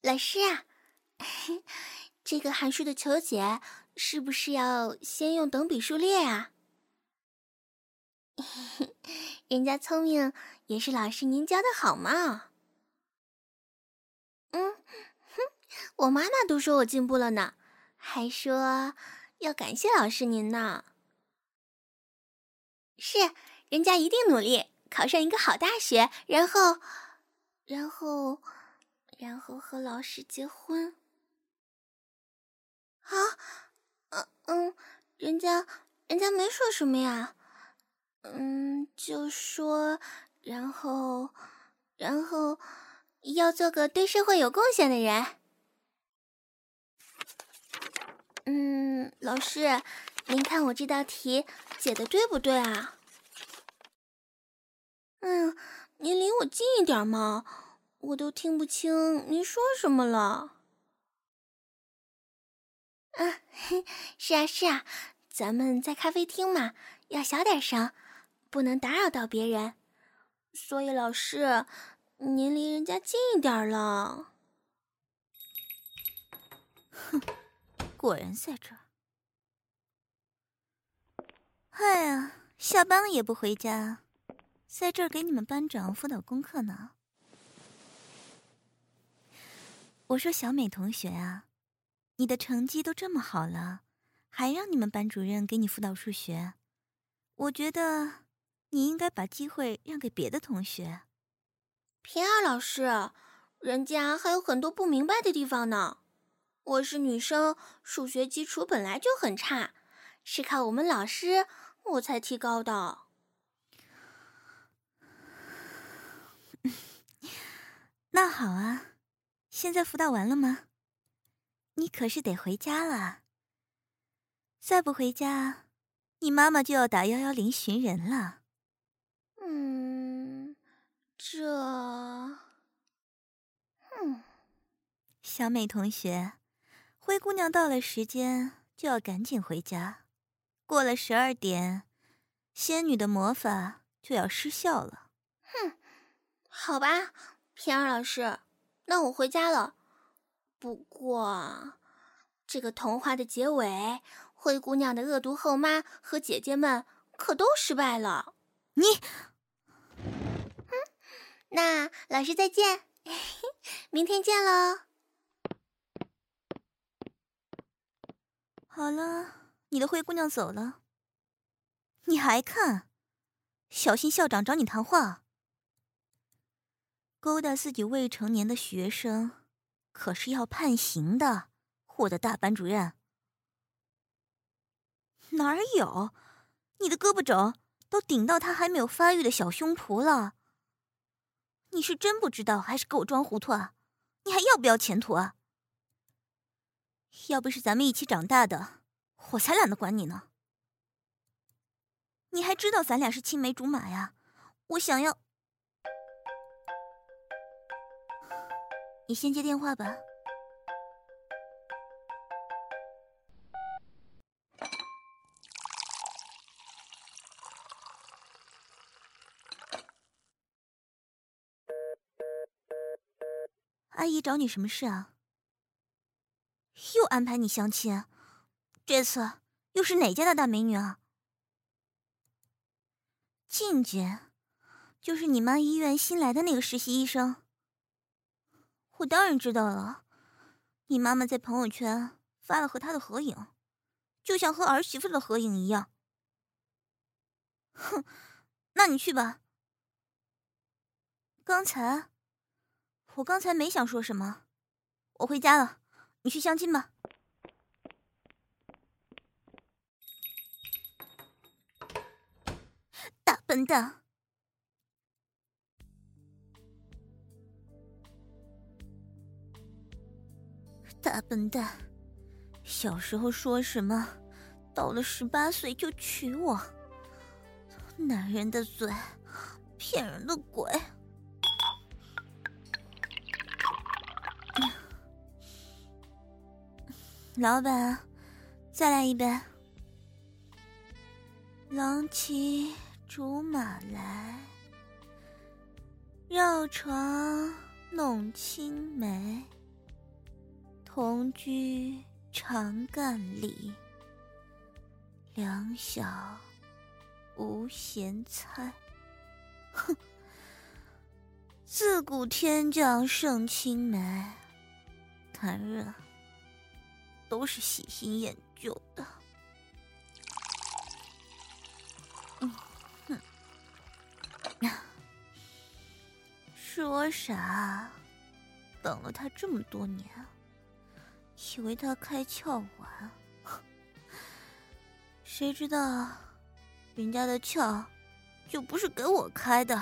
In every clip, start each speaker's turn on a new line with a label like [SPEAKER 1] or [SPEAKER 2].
[SPEAKER 1] 老师啊，这个函数的求解是不是要先用等比数列啊？人家聪明也是老师您教的好嘛。我妈妈都说我进步了呢，还说要感谢老师您呢。是，人家一定努力，考上一个好大学，然后和老师结婚。啊，人家没说什么呀，就说，然后要做个对社会有贡献的人。老师，您看我这道题解的对不对啊？您离我近一点嘛，我都听不清您说什么了。是啊，咱们在咖啡厅嘛，要小点声，不能打扰到别人。所以老师，您离人家近一点了。
[SPEAKER 2] 哼，果然在这儿。哎呀，下班了也不回家，在这儿给你们班长辅导功课呢。我说小美同学啊，你的成绩都这么好了，还让你们班主任给你辅导数学，我觉得你应该把机会让给别的同学。
[SPEAKER 1] 平儿老师，人家还有很多不明白的地方呢。我是女生，数学基础本来就很差，是靠我们老师我才提高的。
[SPEAKER 2] 那好啊，现在辅导完了吗？你可是得回家了。再不回家，你妈妈就要打110寻人了。小美同学，灰姑娘到了时间就要赶紧回家，过了12点，仙女的魔法就要失效了。
[SPEAKER 1] 好吧，平儿老师，那我回家了。不过，这个童话的结尾，灰姑娘的恶毒后妈和姐姐们可都失败了。那老师再见，明天见喽。
[SPEAKER 2] 好了，你的灰姑娘走了，你还看？小心校长找你谈话。勾搭自己未成年的学生，可是要判刑的，我的大班主任。哪儿有？你的胳膊肘都顶到他还没有发育的小胸脯了。你是真不知道，还是给我装糊涂啊？你还要不要前途啊？要不是咱们一起长大的，我才懒得管你呢。你还知道咱俩是青梅竹马呀？我想要……你先接电话吧。阿姨找你什么事啊？又安排你相亲？这次又是哪家的大美女啊？静姐，就是你妈医院新来的那个实习医生。我当然知道了，你妈妈在朋友圈发了和她的合影，就像和儿媳妇的合影一样。哼，那你去吧。我刚才没想说什么，我回家了，你去相亲吧。大笨蛋！大笨蛋！小时候说什么，到了18岁就娶我？男人的嘴，骗人的鬼！老板，再来一杯。郎骑竹马来，绕床弄青梅。 同居常干里，两小无嫌菜。哼，自古天降圣青梅，男人都是喜新厌旧的。是我傻，等了他这么多年，以为他开窍晚，谁知道人家的窍就不是给我开的。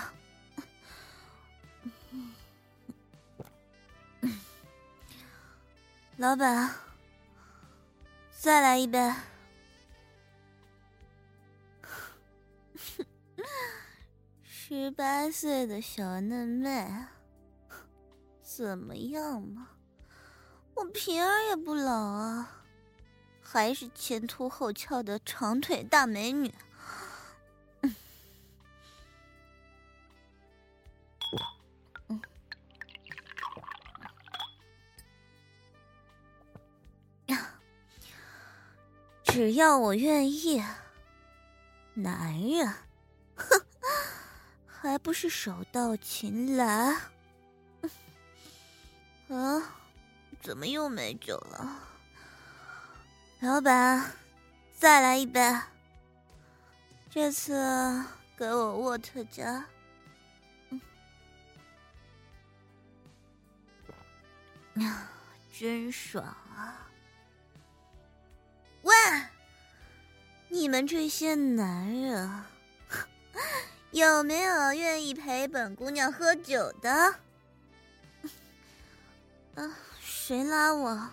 [SPEAKER 2] 老板，再来一杯。18岁的小嫩妹，怎么样嘛？我平儿也不老啊，还是前凸后翘的长腿大美女。只要我愿意，男人，哼，还不是手到擒来？啊，怎么又没酒了？老板，再来一杯。这次给我沃特加。真爽啊！喂，你们这些男人，有没有愿意陪本姑娘喝酒的？谁拉我？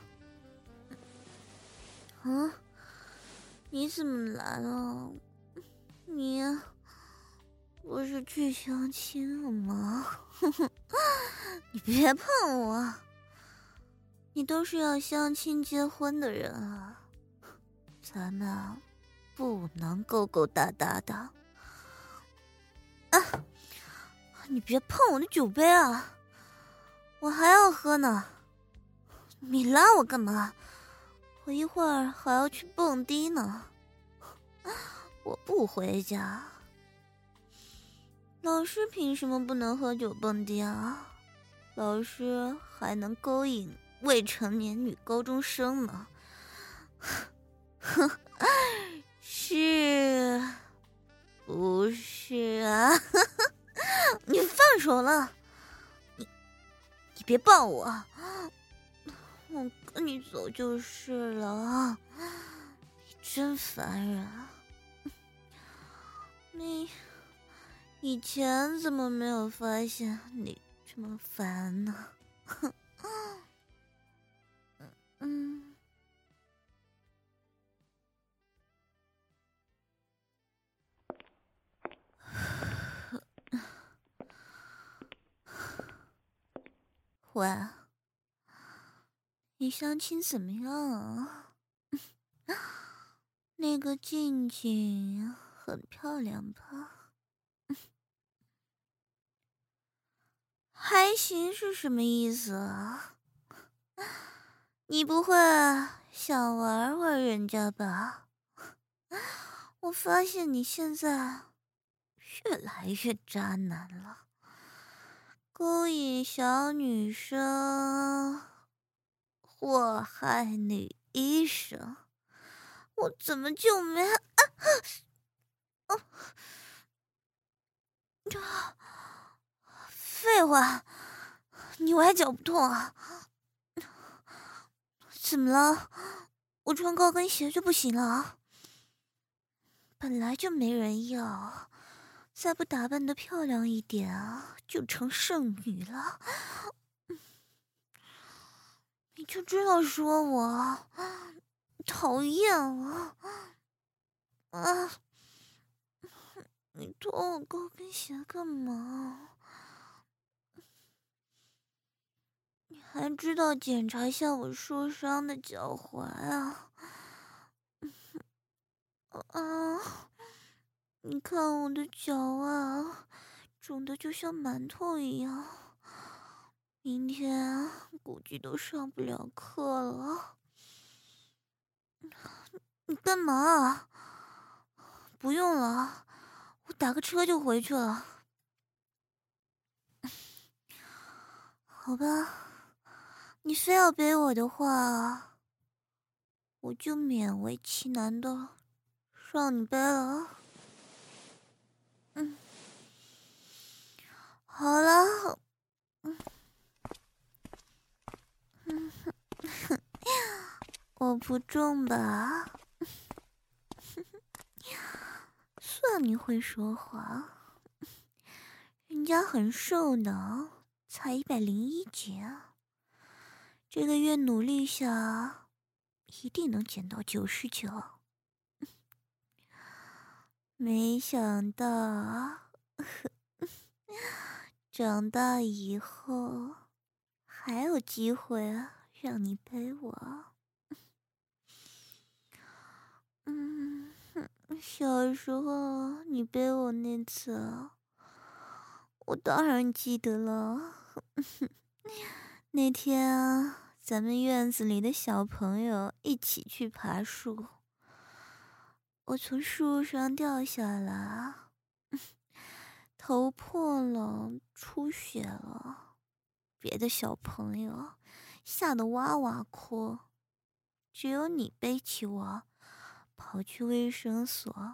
[SPEAKER 2] 你怎么来了？你不是去相亲了吗？你别碰我！你都是要相亲结婚的人啊，咱们不能勾勾搭搭的。你别碰我的酒杯啊，我还要喝呢。你拉我干嘛？我一会儿还要去蹦迪呢。我不回家。老师凭什么不能喝酒蹦迪啊？老师还能勾引未成年女高中生呢。是不是啊？你放手了！你别抱我！我跟你走就是了。你真烦人。你以前怎么没有发现你这么烦呢？喂，你相亲怎么样啊？那个静静很漂亮吧？还行是什么意思啊？你不会想玩玩人家吧？我发现你现在越来越渣男了，勾引小女生，祸害女医生，我怎么就没废话，你崴脚不痛啊？怎么了？我穿高跟鞋就不行了？本来就没人要，再不打扮得漂亮一点啊，就成剩女了。你就知道说我讨厌我啊！你脱我高跟鞋干嘛？你还知道检查一下我受伤的脚踝啊？你看我的脚啊，肿得就像馒头一样。明天估计都上不了课了。你干嘛？不用了，我打个车就回去了。好吧，你非要背我的话，我就勉为其难的让你背了。好了，我不重吧？算你会说话，人家很瘦呢，才101斤啊，这个月努力下，一定能减到99。没想到，长大以后还有机会让你背我。小时候你背我那次，我当然记得了。那天咱们院子里的小朋友一起去爬树，我从树上掉下来，头破了，出血了，别的小朋友吓得哇哇哭，只有你背起我跑去卫生所。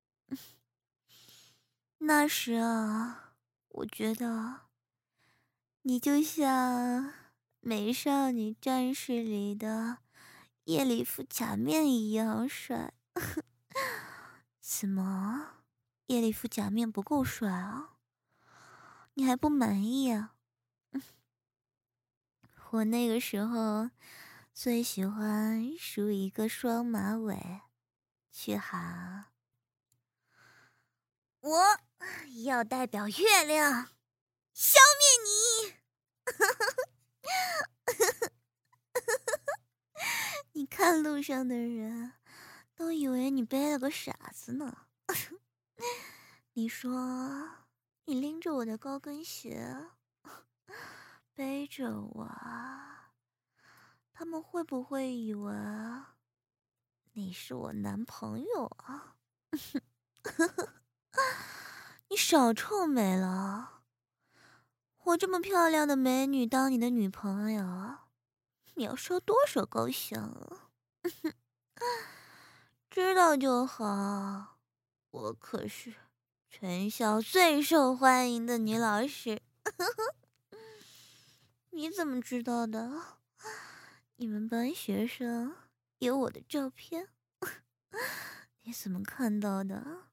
[SPEAKER 2] 那时啊，我觉得你就像美少女战士里的夜里服假面一样帅。怎么，夜里服假面不够帅啊？你还不满意啊？我那个时候最喜欢梳一个双马尾，去喊我要代表月亮消灭你。你看路上的人都以为你背了个傻子呢。你说你拎着我的高跟鞋背着我，他们会不会以为你是我男朋友啊？你少臭美了！我这么漂亮的美女当你的女朋友，你要受多少高香啊？知道就好，我可是全校最受欢迎的女老师。你怎么知道的？你们班学生有我的照片，你怎么看到的？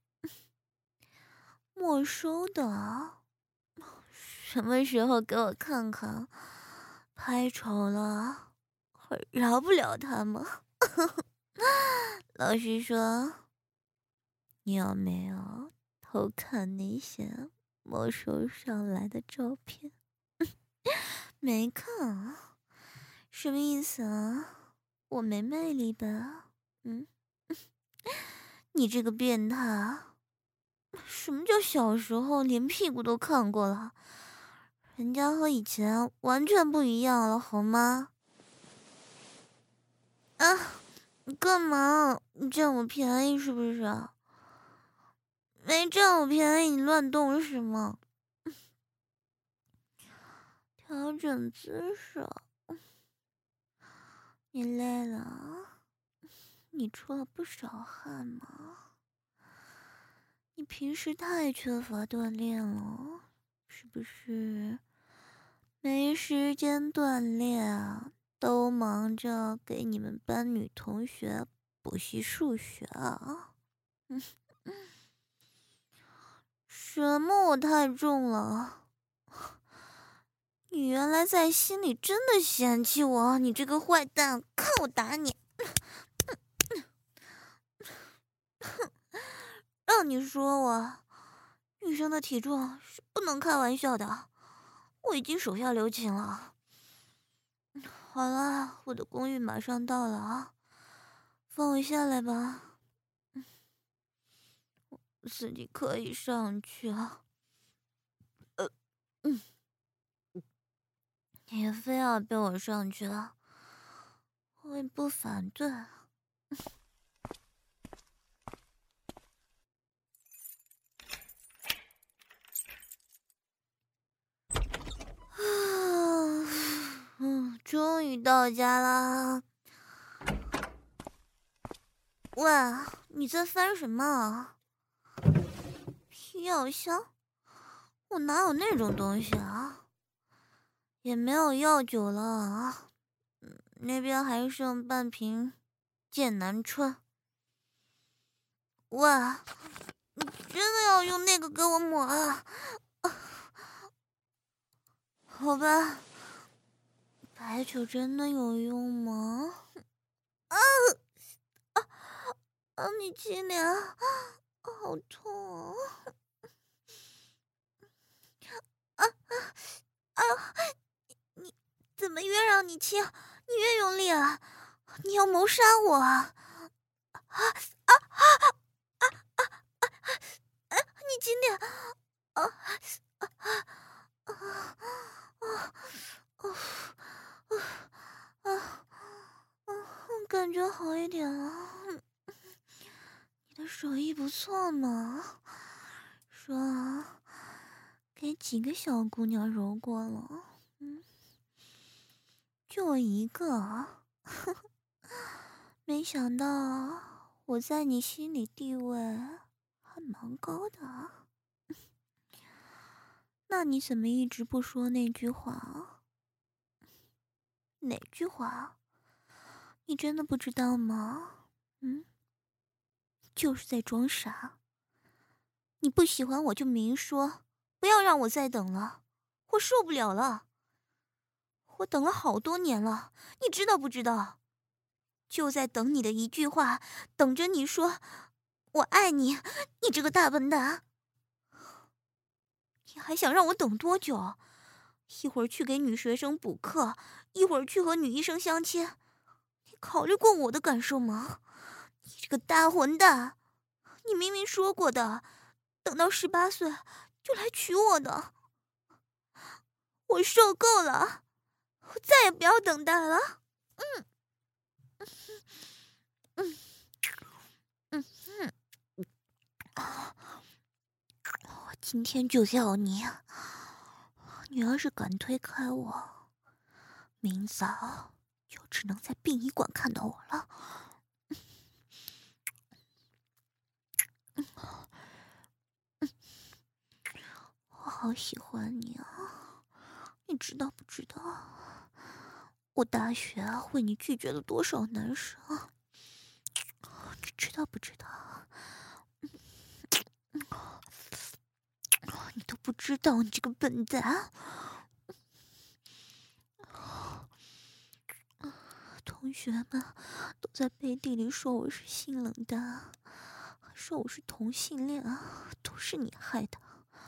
[SPEAKER 2] 没收的？什么时候给我看看？拍丑了，我饶不了他们。老师说，你有没有偷看那些没收上来的照片？没看啊？什么意思啊？我没魅力吧？你这个变态！什么叫小时候连屁股都看过了？人家和以前完全不一样了，好吗？啊！你干嘛？你占我便宜是不是？没占我便宜，你乱动是吗？调整姿势。你累了？你出了不少汗吗？你平时太缺乏锻炼了，是不是？没时间锻炼啊，都忙着给你们班女同学补习数学啊。什么我太重了？你原来在心里真的嫌弃我，你这个坏蛋！看我打你！让你说我，女生的体重是不能开玩笑的，我已经手下留情了。好了，我的公寓马上到了啊，放我下来吧，我自己可以上去啊。 也非要背我上去，我也不反对。终于到家了。喂，你在翻什么啊？皮药箱？我哪有那种东西啊？也没有药酒了啊。那边还剩半瓶剑南春。喂，你真的要用那个给我抹啊？好吧，白酒真的有用吗？你亲脸，好痛啊！你怎么越让你亲，你越用力啊？你要谋杀我啊！你轻点！啊啊啊啊啊！感觉好一点了。你的手艺不错嘛，说给几个小姑娘揉过了，就我一个。没想到我在你心里地位还蛮高的啊。那你怎么一直不说那句话啊？哪句话？你真的不知道吗？就是在装傻。你不喜欢我就明说，不要让我再等了，我受不了了。我等了好多年了，你知道不知道？就在等你的一句话，等着你说我爱你，你这个大笨蛋！你还想让我等多久？一会儿去给女学生补课，一会儿去和女医生相亲，你考虑过我的感受吗？你这个大混蛋！你明明说过的，等到18岁就来娶我的。我受够了，我再也不要等待了。我今天就要你！你要是敢推开我，明早就只能在殡仪馆看到我了。我好喜欢你啊，你知道不知道？我大学为你拒绝了多少男生？你知道不知道？你都不知道，你这个笨蛋！同学们都在背地里说我是性冷淡，还说我是同性恋，都是你害的。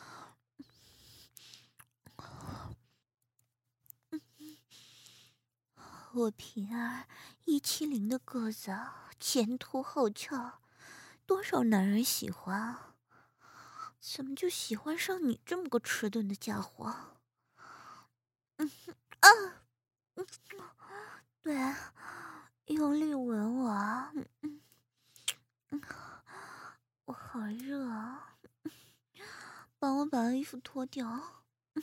[SPEAKER 2] 我平儿170的个子，前凸后翘，多少男人喜欢？怎么就喜欢上你这么个迟钝的家伙？对，用力吻我，我好热啊！帮我把衣服脱掉。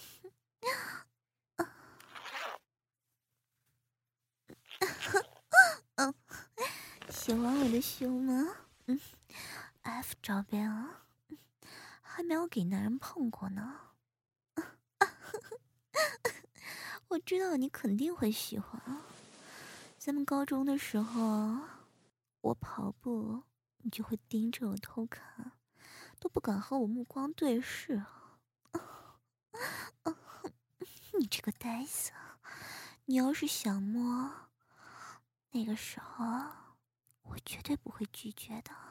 [SPEAKER 2] 喜欢我的胸吗？F 罩杯啊，还没有给男人碰过呢。我知道你肯定会喜欢。咱们高中的时候，我跑步，你就会盯着我偷看，都不敢和我目光对视。你这个呆子，你要是想摸，那个时候我绝对不会拒绝的。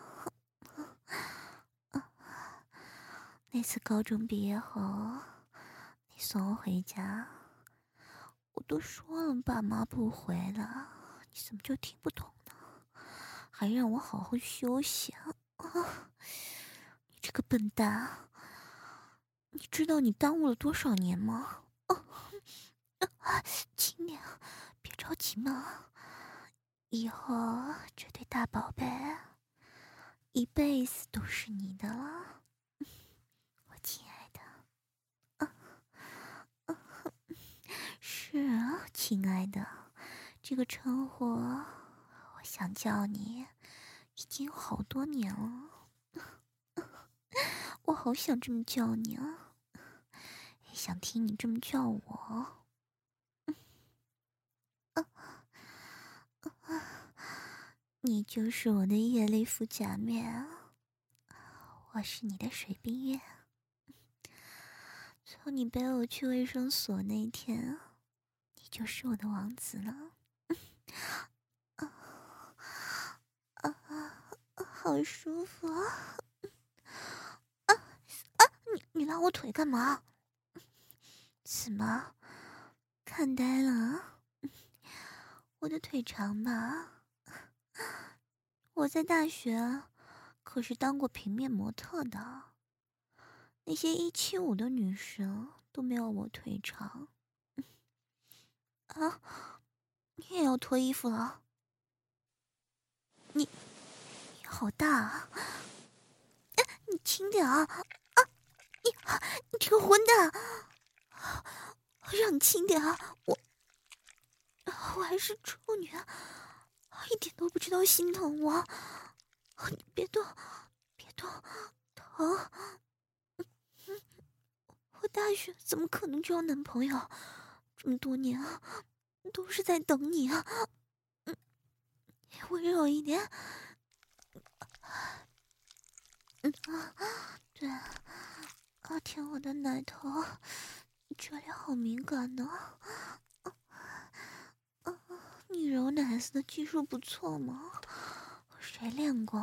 [SPEAKER 2] 那次高中毕业后，你送我回家，我都说了爸妈不回了，你怎么就听不懂呢？还让我好好休息啊！你这个笨蛋，你知道你耽误了多少年吗？ 别着急嘛，以后这对大宝贝一辈子都是你的了，我亲爱的。是啊，亲爱的，这个称呼我想叫你已经有好多年了，我好想这么叫你啊，也想听你这么叫我。你就是我的叶绿肤假面啊，我是你的水冰月。从你背我去卫生所那天，你就是我的王子了。好舒服啊！你拉我腿干嘛？怎么看呆了啊？我的腿长吧？我在大学可是当过平面模特的，那些175的女生都没有我腿长。啊，你也要脱衣服了？你好大啊！你轻点啊！你这个混蛋！让你轻点啊！我还是处女，一点都不知道心疼我。你别动，疼！我大学怎么可能交男朋友？这么多年都是在等你啊！温柔一点。对，舔我的奶头，这里好敏感呢。你揉奶子的技术不错嘛，谁练过？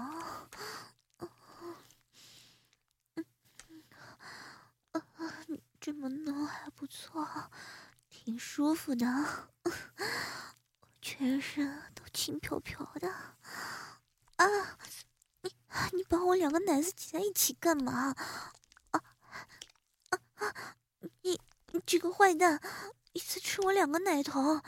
[SPEAKER 2] 你这么弄还不错，挺舒服的，全身都轻飘飘的。啊！你把我两个奶子挤在一起干嘛？你这个坏蛋，一次吃我两个奶头。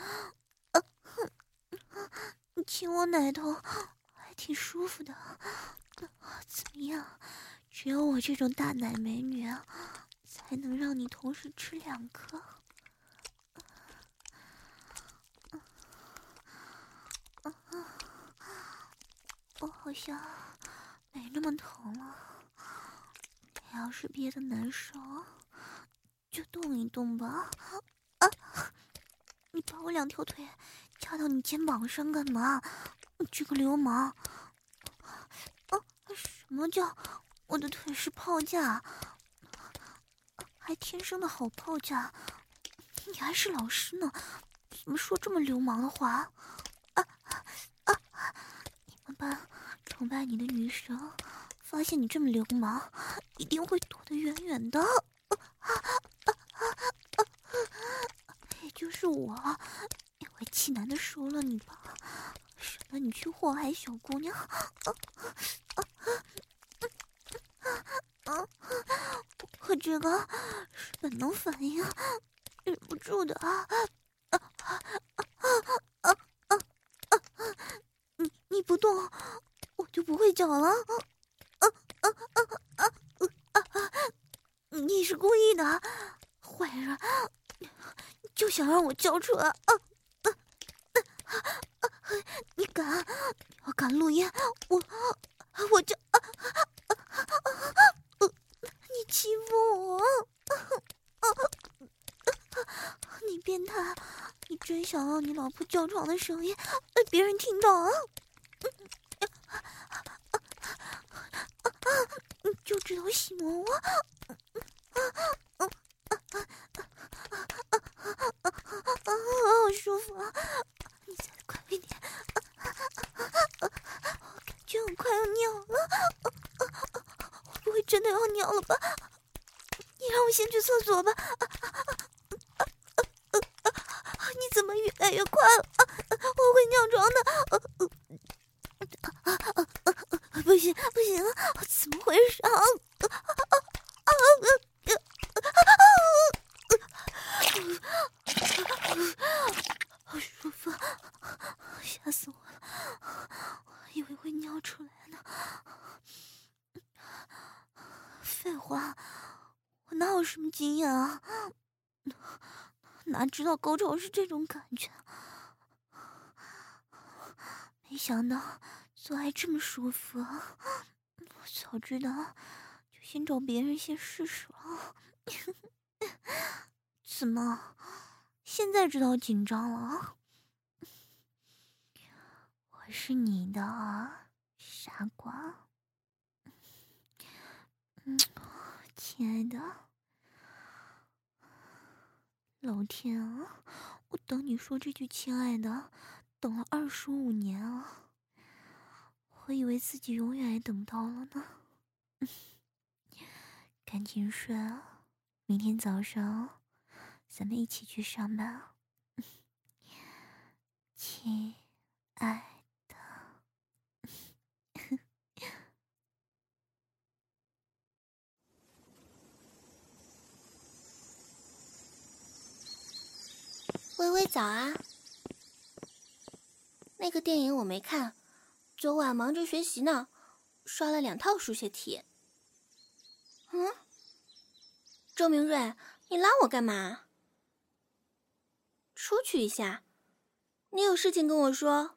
[SPEAKER 2] 你亲我奶头还挺舒服的，怎么样？只有我这种大奶美女才能让你同时吃2颗。我好像没那么疼了，你要是憋得难受，就动一动吧。你把我2条腿掐到你肩膀上干嘛？你这个流氓！什么叫我的腿是炮架？还天生的好炮架？你还是老师呢，怎么说这么流氓的话？你们班崇拜你的女生发现你这么流氓，一定会躲得远远的。也就是我，因为气男的收了你吧，省得你去祸害小姑娘。我这个是本能反应，忍不住的啊！你不动，我就不会叫了。你是故意的，坏人，就想让我叫出来。你要敢录音，我就你欺负我，你变态！你真想让你老婆叫床的声音被别人听到啊？你就知道戏弄我。好舒服啊！你再快一点，我感觉我快要尿了。我不会真的要尿了吧？你让我先去厕所吧。你怎么越来越快了？我会尿床的。不行啊！怎么回事啊？ 吓死我了，我以为会尿出来呢。废话，我哪有什么经验啊？哪知道高潮是这种感觉？没想到做爱这么舒服啊！我早知道就先找别人先试试了。怎么现在知道紧张了？我是你的傻瓜。亲爱的，老天啊，我等你说这句亲爱的等了25年啊，我以为自己永远也等不到了呢。赶紧睡啊，明天早上咱们一起去上班。亲爱的。
[SPEAKER 1] 微微早啊。那个电影我没看，昨晚忙着学习呢，刷了2套数学题。周明瑞，你拉我干嘛？出去一下，你有事情跟我说。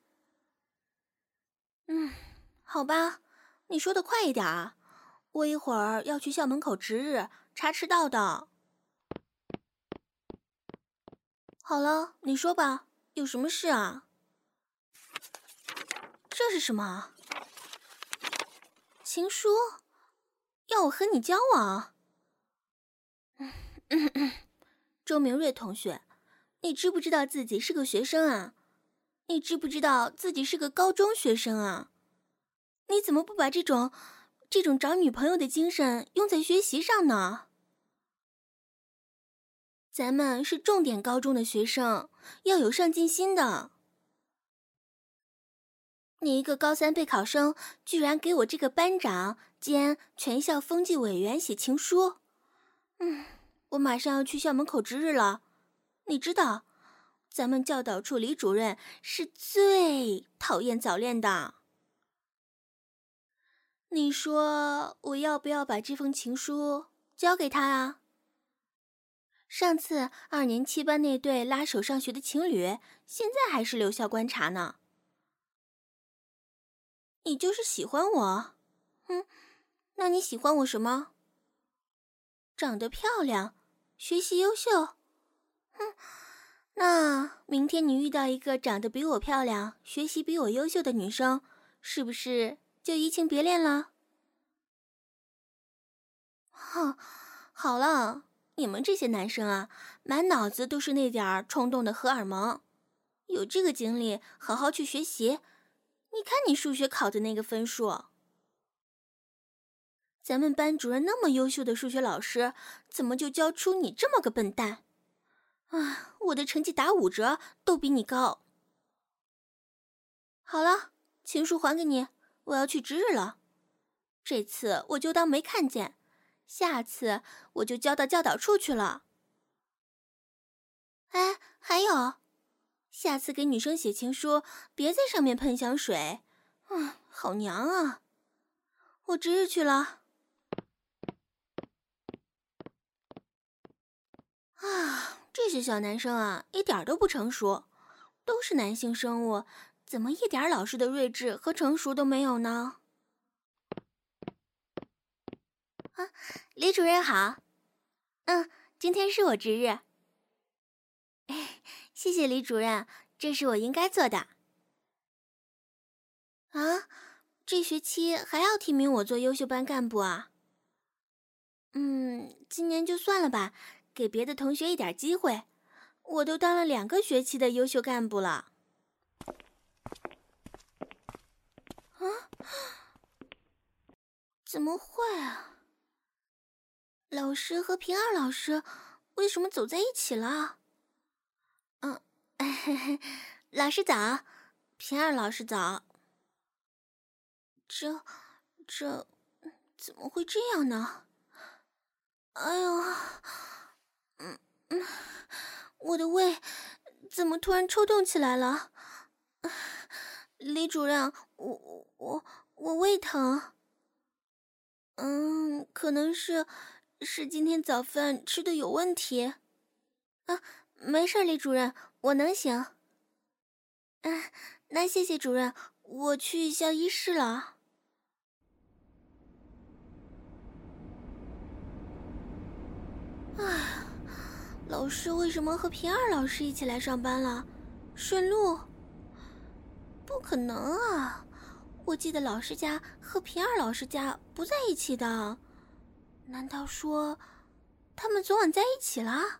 [SPEAKER 1] 好吧，你说的快一点啊，我一会儿要去校门口值日查迟到的。好了，你说吧，有什么事啊？这是什么？情书？要我和你交往？周明瑞同学，你知不知道自己是个学生啊？你知不知道自己是个高中学生啊？你怎么不把这种找女朋友的精神用在学习上呢？咱们是重点高中的学生，要有上进心的。你一个高3备考生，居然给我这个班长兼全校风纪委员写情书。我马上要去校门口值日了。你知道，咱们教导处李主任是最讨厌早恋的。你说我要不要把这封情书交给他啊？上次2年7班那对拉手上学的情侣，现在还是留校观察呢。你就是喜欢我？那你喜欢我什么？长得漂亮，学习优秀。那明天你遇到一个长得比我漂亮、学习比我优秀的女生，是不是就移情别恋了？好了，你们这些男生啊，满脑子都是那点冲动的荷尔蒙。有这个精力，好好去学习。你看你数学考的那个分数。咱们班主任那么优秀的数学老师，怎么就教出你这么个笨蛋？我的成绩打5折都比你高。好了，情书还给你，我要去值日了。这次我就当没看见，下次我就交到教导处去了。哎，还有，下次给女生写情书，别在上面喷香水。好娘啊！我值日去了。这些小男生啊，一点都不成熟，都是男性生物，怎么一点老师的睿智和成熟都没有呢？李主任好。今天是我值日。谢谢李主任，这是我应该做的。这学期还要提名我做优秀班干部啊？今年就算了吧，给别的同学一点机会。我都当了2个学期的优秀干部了。怎么会啊？老师和平儿老师为什么走在一起了？老师早，平儿老师早。这怎么会这样呢？哎呦，我的胃怎么突然抽动起来了？ 李主任，我胃疼。可能是今天早饭吃的有问题。啊，没事，李主任，我能行。那谢谢主任，我去校医室了。唉，老师为什么和平儿老师一起来上班了？顺路？不可能啊！我记得老师家和平儿老师家不在一起的。难道说他们昨晚在一起了？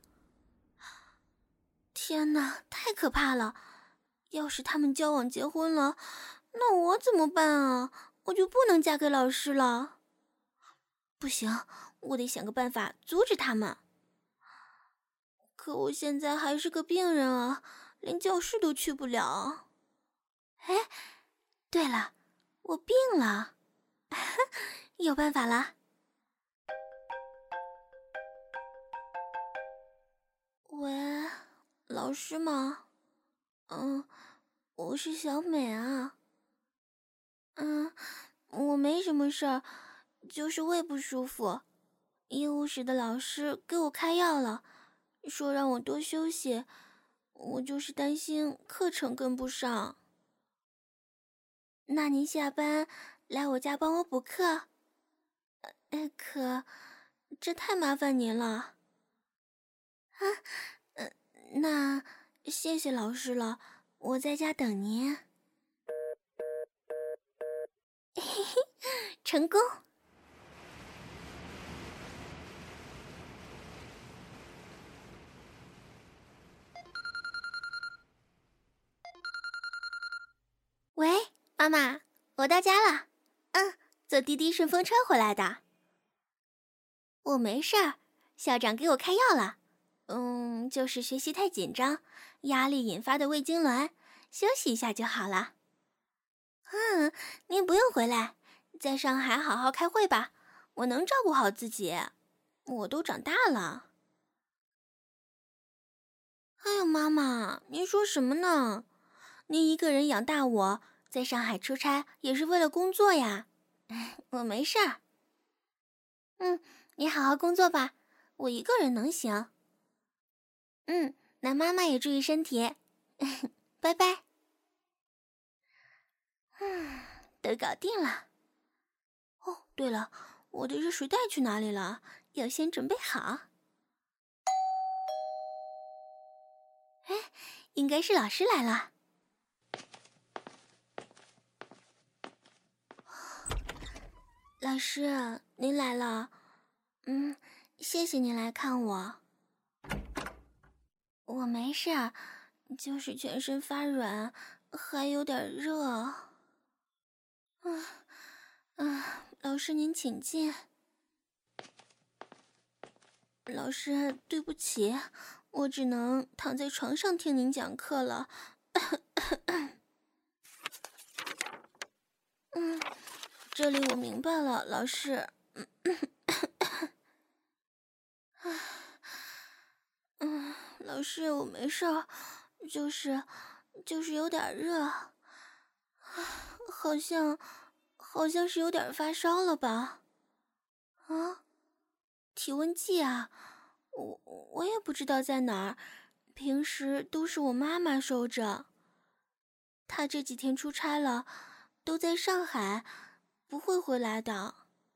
[SPEAKER 1] 天哪，太可怕了！要是他们交往结婚了，那我怎么办啊？我就不能嫁给老师了。不行，我得想个办法阻止他们。可我现在还是个病人啊，连教室都去不了。哎，对了，我病了，有办法了。喂，老师吗？我是小美啊。我没什么事儿，就是胃不舒服。医务室的老师给我开药了，说让我多休息。我就是担心课程跟不上。那您下班来我家帮我补课？可这太麻烦您了。那谢谢老师了，我在家等您。嘿嘿，成功。喂，妈妈，我到家了。坐滴滴顺风车回来的。我没事儿，校长给我开药了。就是学习太紧张，压力引发的胃痉挛，休息一下就好了。您不用回来，在上海好好开会吧，我能照顾好自己，我都长大了。哎呦，妈妈，您说什么呢？您一个人养大我，在上海出差也是为了工作呀。我没事儿。你好好工作吧，我一个人能行。那妈妈也注意身体，拜拜。都搞定了。哦，对了，我的热水袋去哪里了？要先准备好。应该是老师来了。老师，您来了。谢谢您来看我。我没事，就是全身发软，还有点热。老师您请进。老师，对不起，我只能躺在床上听您讲课了。这里我明白了，老师。老师，我没事儿，就是有点热，好像是有点发烧了吧？体温计啊，我也不知道在哪儿，平时都是我妈妈收着。她这几天出差了，都在上海，不会回来的。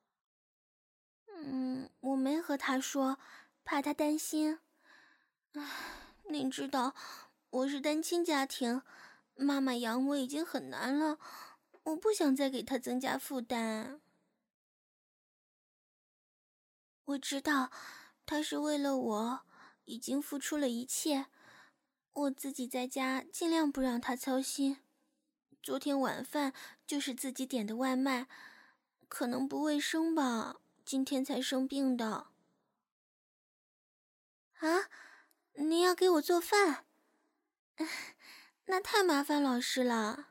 [SPEAKER 1] 我没和她说，怕她担心。您知道，我是单亲家庭，妈妈养我已经很难了，我不想再给她增加负担。我知道，她是为了我，已经付出了一切。我自己在家尽量不让她操心。昨天晚饭就是自己点的外卖，可能不卫生吧，今天才生病的。您要给我做饭？那太麻烦老师了。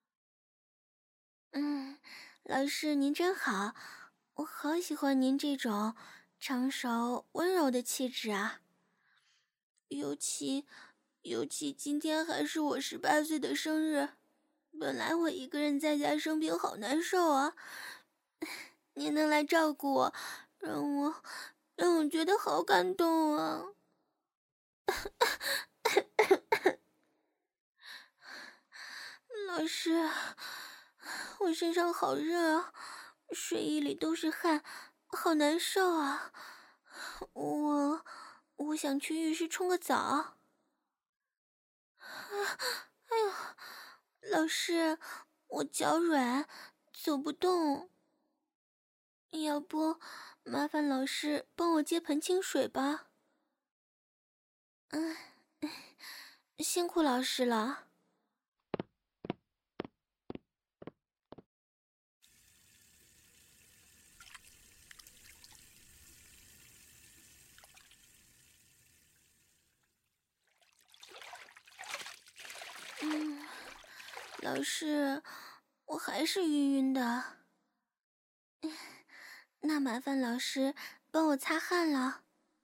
[SPEAKER 1] 老师您真好，我好喜欢您这种成熟温柔的气质啊。尤其今天还是我18岁的生日， 本来我一个人在家生病好难受啊，你能来照顾我，让我觉得好感动啊。老师，我身上好热，睡衣里都是汗，好难受啊。我想去浴室冲个澡。哎呀，老师，我脚软，走不动。要不，麻烦老师帮我接盆清水吧。辛苦老师了。老师，我还是晕晕的。那麻烦老师帮我擦汗了。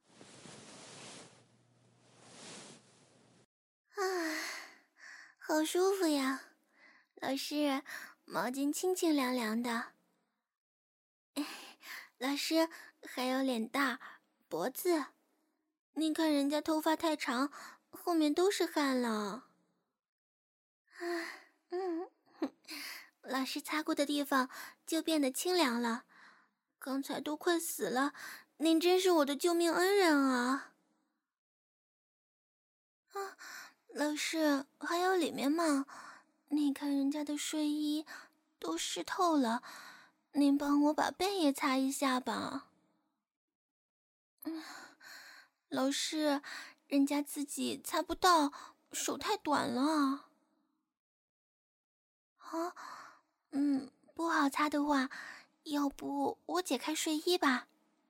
[SPEAKER 1] 啊，好舒服呀！老师，毛巾清清凉凉的。老师，还有脸蛋、脖子，您看人家头发太长，后面都是汗了。老师擦过的地方就变得清凉了。刚才都快死了，您真是我的救命恩人啊！老师，还有里面嘛？你看人家的睡衣都湿透了，您帮我把背也擦一下吧。老师，人家自己擦不到，手太短了。啊，不好擦的话，要不我解开睡衣吧？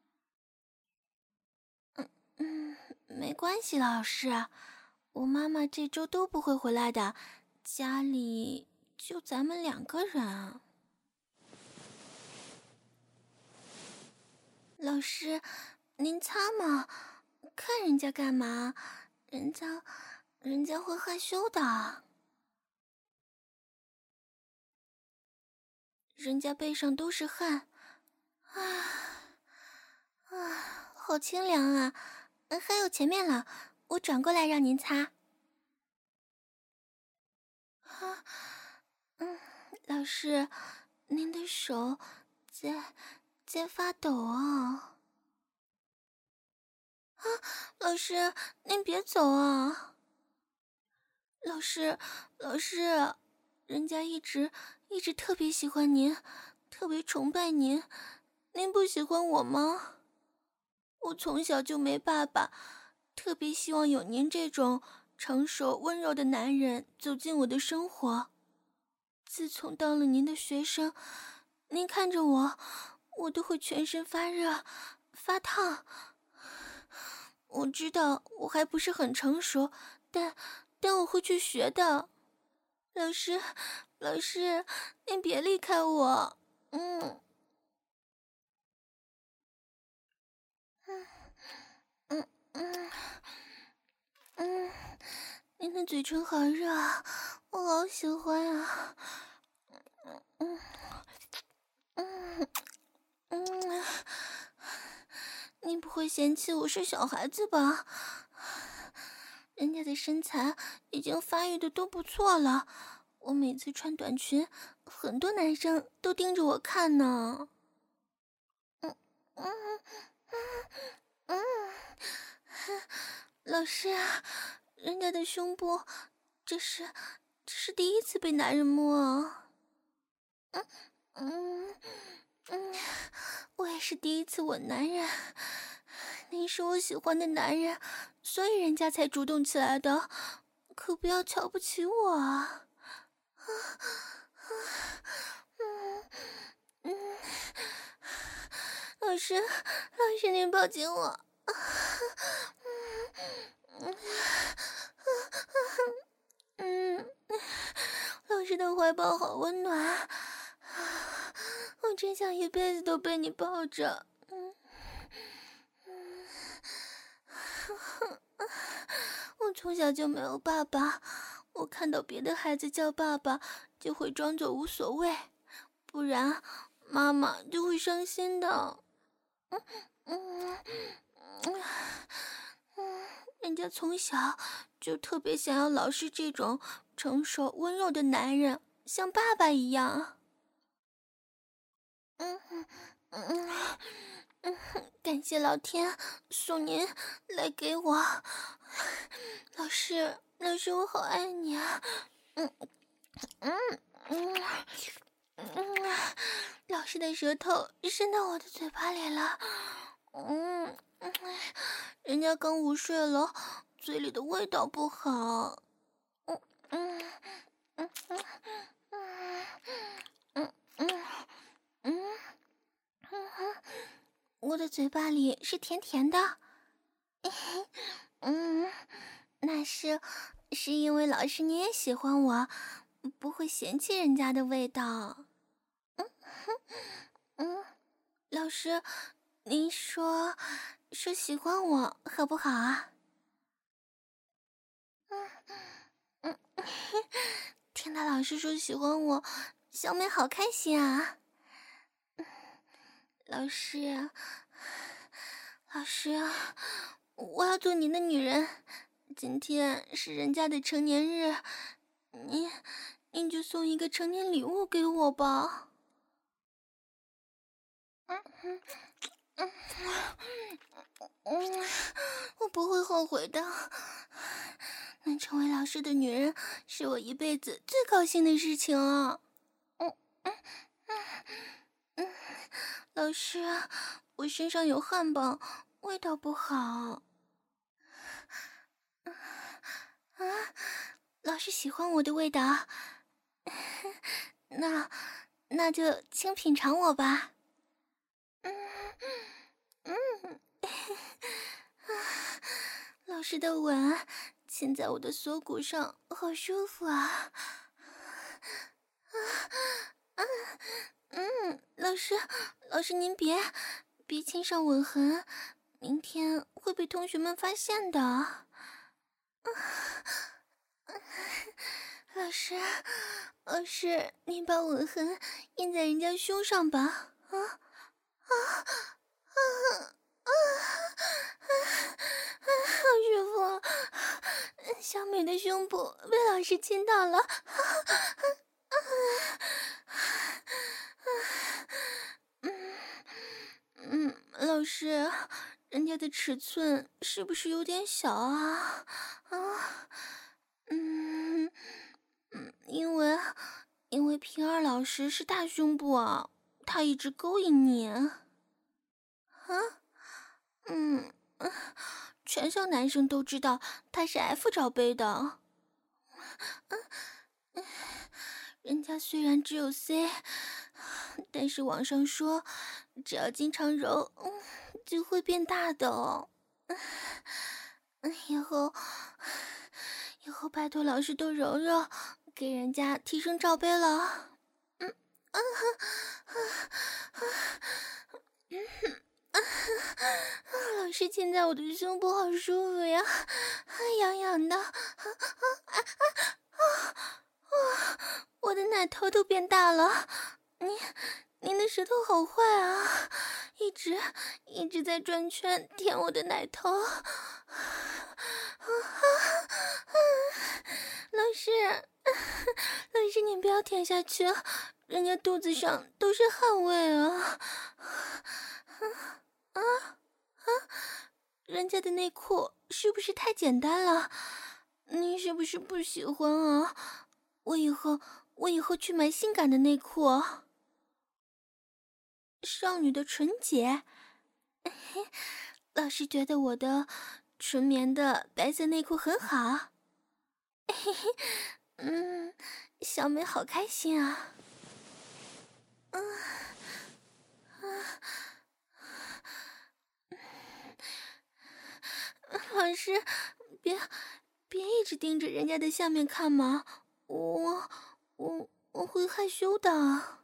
[SPEAKER 1] 没关系，老师，我妈妈这周都不会回来的，家里就咱们2个人。老师，您擦嘛，看人家干嘛？人家会害羞的。人家背上都是汗，好清凉啊！还有前面了，我转过来让您擦。老师，您的手在发抖啊！老师，您别走啊！老师，人家一直特别喜欢您，特别崇拜您，您不喜欢我吗？我从小就没爸爸，特别希望有您这种成熟温柔的男人走进我的生活。自从当了您的学生，您看着我都会全身发热、发烫。我知道我还不是很成熟，但我会去学的。老师，您别离开我。您的嘴唇好热，我好喜欢啊。你不会嫌弃我是小孩子吧？人家的身材已经发育的都不错了，我每次穿短裙，很多男生都盯着我看呢。老师，人家的胸部，这是第一次被男人摸啊。我也是第一次吻男人。您是我喜欢的男人，所以人家才主动起来的，可不要瞧不起我啊！老师，您抱紧我。老师的怀抱好温暖，我真想一辈子都被你抱着。我从小就没有爸爸，我看看到别的孩子叫爸爸，就会装作无所谓，不然妈妈就会伤心的。人家从小就特别想要老师这种成熟温柔的男人，像爸爸一样。感谢老天送您来给我，老师，我好爱你啊！老师的舌头伸到我的嘴巴里了，人家刚午睡了，嘴里的味道不好。我的嘴巴里是甜甜的，那是因为老师你也喜欢我，不会嫌弃人家的味道。老师，您说喜欢我好不好啊？听到老师说喜欢我，小美好开心啊！老师，我要做您的女人。今天是人家的成年日，您就送一个成年礼物给我吧。我不会后悔的。能成为老师的女人，是我一辈子最高兴的事情啊！老师，我身上有汗吧，味道不好。老师喜欢我的味道，那就请品尝我吧。老师的吻亲在我的锁骨上，好舒服啊！老师您别亲上吻痕，明天会被同学们发现的。老师，您把吻痕印在人家胸上吧。好舒服，小美的胸部被老师亲到了。老师，人家的尺寸是不是有点小啊？因为平儿老师是大胸部啊，他一直勾引你。全校男生都知道他是 F 罩杯的。人家虽然只有 C， 但是网上说只要经常揉，就会变大的哦。以后拜托老师多揉揉，给人家提升罩杯了。老师亲在我的胸部好舒服呀，痒痒的。我的奶头都变大了。您的舌头好坏啊，一直在转圈舔我的奶头。老师你不要舔下去，人家肚子上都是汗味啊。人家的内裤是不是太简单了？你是不是不喜欢啊？我以后去买性感的内裤。少女的纯洁。老师觉得我的纯棉的白色内裤很好。小美好开心啊。老师，别一直盯着人家的下面看嘛，我会害羞的。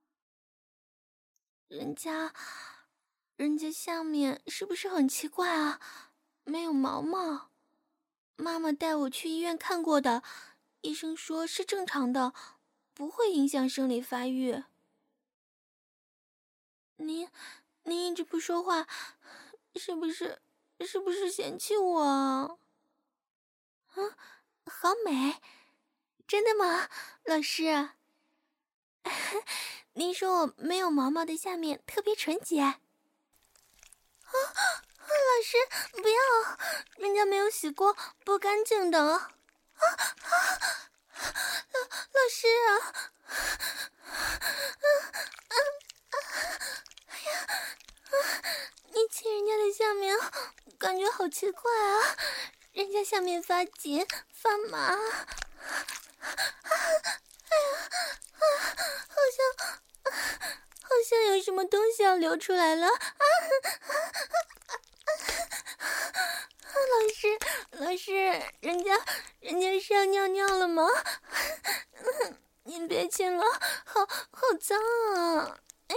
[SPEAKER 1] 人家下面是不是很奇怪啊？没有毛毛。妈妈带我去医院看过的， 医生说是正常的，不会影响生理发育。您一直不说话，是不是嫌弃我啊？好美，真的吗，老师？您说我没有毛毛的下面特别纯洁。老师不要，人家没有洗过，不干净的。老师啊，你亲人家的下面，感觉好奇怪啊，人家下面发紧发麻。好像有什么东西要流出来了。老师，人家是要尿尿了吗？您别亲了，好脏啊！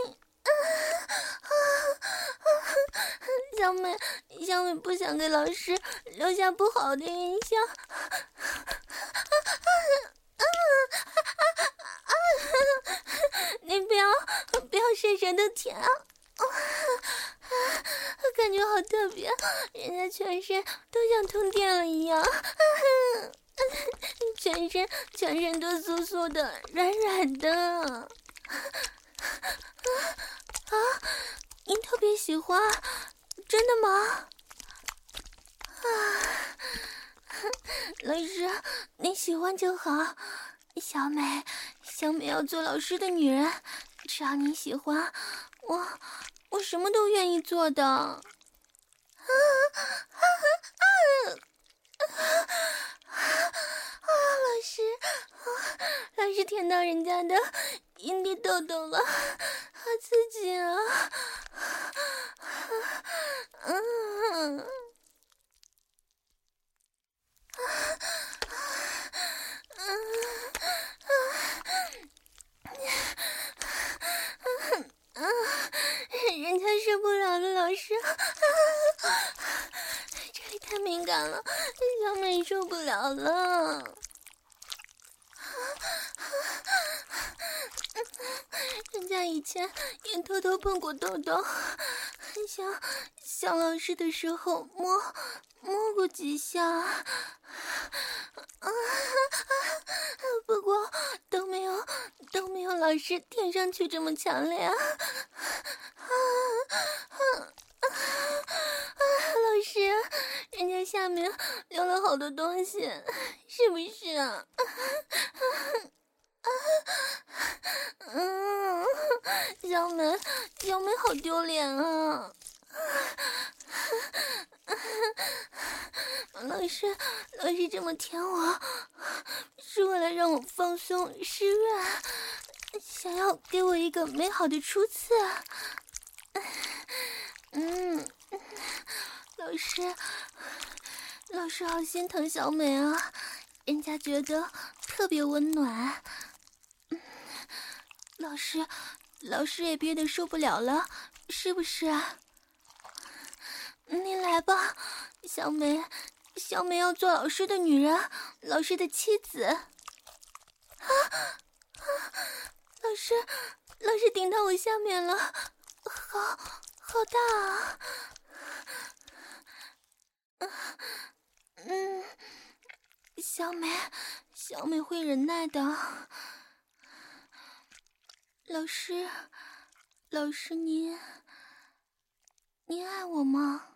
[SPEAKER 1] 小美不想给老师留下不好的印象。你不要深深的舔啊！感觉好特别，人家全身都像通电了一样，全身都酥酥的、软软的。您特别喜欢，真的吗？老师，你喜欢就好。小美要做老师的女人，只要你喜欢，我什么都愿意做的。老师舔到人家的阴蒂痘痘了，好刺激啊！人家受不了了，老师，这里太敏感了，小美受不了了。人家以前也偷偷碰过痘痘，想老师的时候摸过几下，不过都没有老师舔上去这么强烈。老师，人家下面流了好多东西，是不是啊？小美好丢脸啊！老师这么舔我，是为了让我放松湿润，想要给我一个美好的初次。老师好心疼小美啊，人家觉得特别温暖。老师也憋得受不了了，是不是啊？你来吧，小美要做老师的女人，老师的妻子。老师顶到我下面了，好大啊！小美会忍耐的。老师您爱我吗？